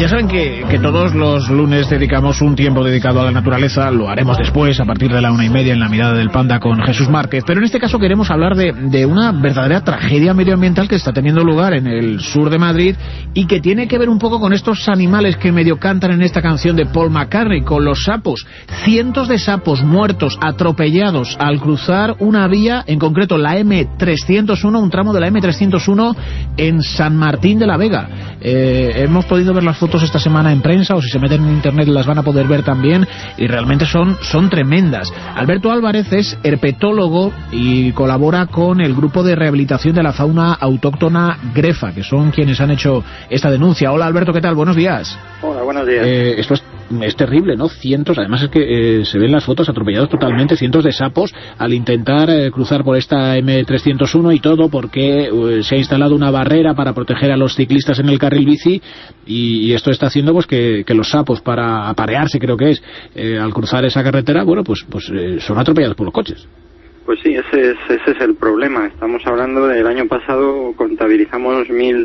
saben que todos los lunes dedicamos un tiempo dedicado a la naturaleza. Lo haremos después, a partir de la 1:30, en La Mirada del Panda con Jesús Márquez. Pero en este caso queremos hablar de una verdadera tragedia medioambiental que está teniendo lugar en el sur de Madrid y que tiene que ver un poco con estos animales que medio cantan en esta canción de Paul McCartney, con los sapos. Cientos de sapos muertos, atropellados al cruzar una vía, en concreto la M301, un tramo de la M301 en San Martín de la Vega. Hemos podido ver las fotos esta semana en prensa, o si se meten en internet las van a poder ver también, y realmente son tremendas. Alberto Álvarez es herpetólogo y colabora con el grupo de rehabilitación de la fauna autóctona GREFA, que son quienes han hecho esta denuncia. Hola Alberto, ¿qué tal? Buenos días. Hola, buenos días. Esto es terrible, ¿no? Cientos, además es que se ven las fotos, atropellados totalmente, cientos de sapos al intentar cruzar por esta M301 y todo porque se ha instalado una barrera para proteger a los ciclistas en el carril bici, y esto está haciendo pues que los sapos, para aparearse, creo que es, al cruzar esa carretera, bueno, pues son atropellados por los coches. Pues sí, ese es el problema. Estamos hablando del año pasado, contabilizamos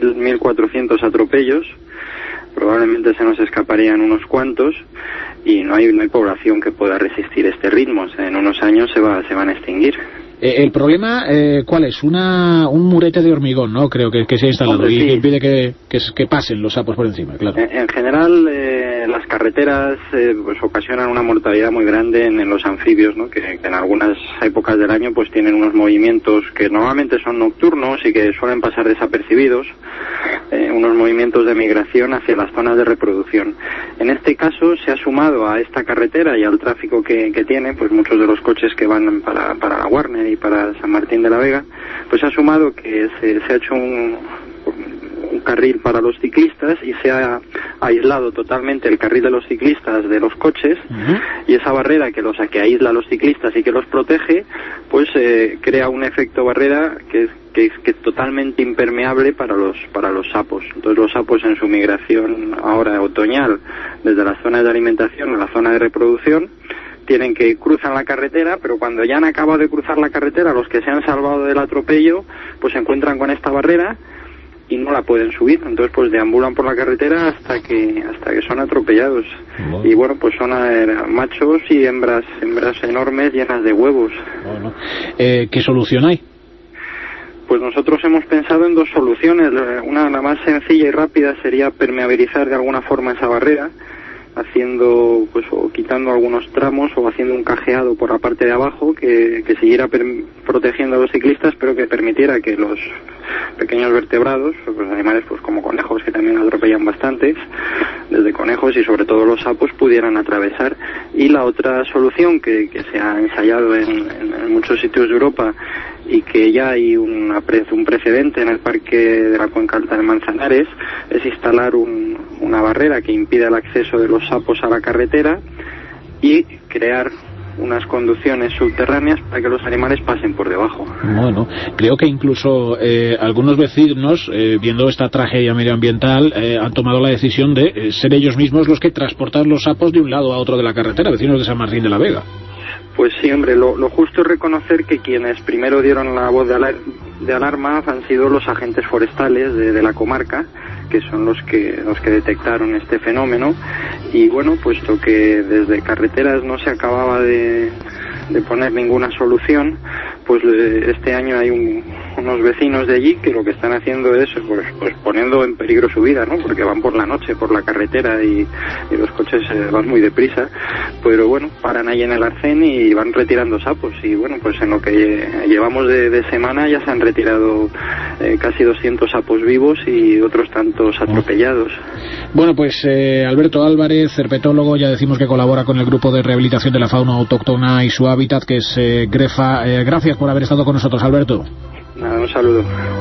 1.400 atropellos. Probablemente se nos escaparían unos cuantos y no hay población que pueda resistir este ritmo. En unos años se van a extinguir. El problema, ¿cuál es? Un murete de hormigón, ¿no? Creo que se ha instalado. Hombre, sí. Y que impide que pasen los sapos por encima, claro. En general, las carreteras pues ocasionan una mortalidad muy grande en los anfibios, ¿no? Que en algunas épocas del año pues tienen unos movimientos que normalmente son nocturnos y que suelen pasar desapercibidos, unos movimientos de migración hacia las zonas de reproducción. En este caso se ha sumado a esta carretera y al tráfico que tiene, pues muchos de los coches que van para la Warner y para San Martín de la Vega, pues ha sumado que se ha hecho un carril para los ciclistas y se ha aislado totalmente el carril de los ciclistas de los coches. Y esa barrera que aísla a los ciclistas y que los protege, pues crea un efecto barrera que es totalmente impermeable para los sapos. Entonces los sapos, en su migración ahora otoñal desde las zonas de alimentación a la zona de reproducción, tienen que cruzar la carretera, pero cuando ya han acabado de cruzar la carretera, los que se han salvado del atropello, pues se encuentran con esta barrera y no la pueden subir. Entonces pues deambulan por la carretera hasta que son atropellados. Bueno. Y bueno, pues son machos y hembras enormes llenas de huevos. Bueno. ¿Qué solución hay? Pues nosotros hemos pensado en dos soluciones. La más sencilla y rápida sería permeabilizar de alguna forma esa barrera, haciendo pues o quitando algunos tramos o haciendo un cajeado por la parte de abajo que siguiera protegiendo a los ciclistas, pero que permitiera que los pequeños vertebrados, pues animales pues como conejos, que también atropellan bastantes, desde conejos y sobre todo los sapos, pudieran atravesar. Y la otra solución que se ha ensayado en muchos sitios de Europa y que ya hay un precedente en el Parque de la Cuenca Alta de Manzanares, es instalar una barrera que impida el acceso de los sapos a la carretera y crear unas conducciones subterráneas para que los animales pasen por debajo. Bueno, creo que incluso algunos vecinos, viendo esta tragedia medioambiental, han tomado la decisión de ser ellos mismos los que transportan los sapos de un lado a otro de la carretera, vecinos de San Martín de la Vega. Pues sí, hombre, lo justo es reconocer que quienes primero dieron la voz de alarma han sido los agentes forestales de la comarca, que son los que detectaron este fenómeno. Y bueno, puesto que desde carreteras no se acababa de poner ninguna solución, pues este año hay unos vecinos de allí que lo que están haciendo es pues poniendo en peligro su vida, ¿no? Porque van por la noche por la carretera y los coches van muy deprisa, pero bueno, paran ahí en el arcén y van retirando sapos. Y bueno, pues en lo que llevamos de semana ya se han retirado casi 200 sapos vivos y otros tantos atropellados. Bueno, pues Alberto Álvarez, herpetólogo, ya decimos que colabora con el grupo de rehabilitación de la fauna autóctona y su hábitat, que es GREFA. Gracias por haber estado con nosotros, Alberto. Nada, un saludo.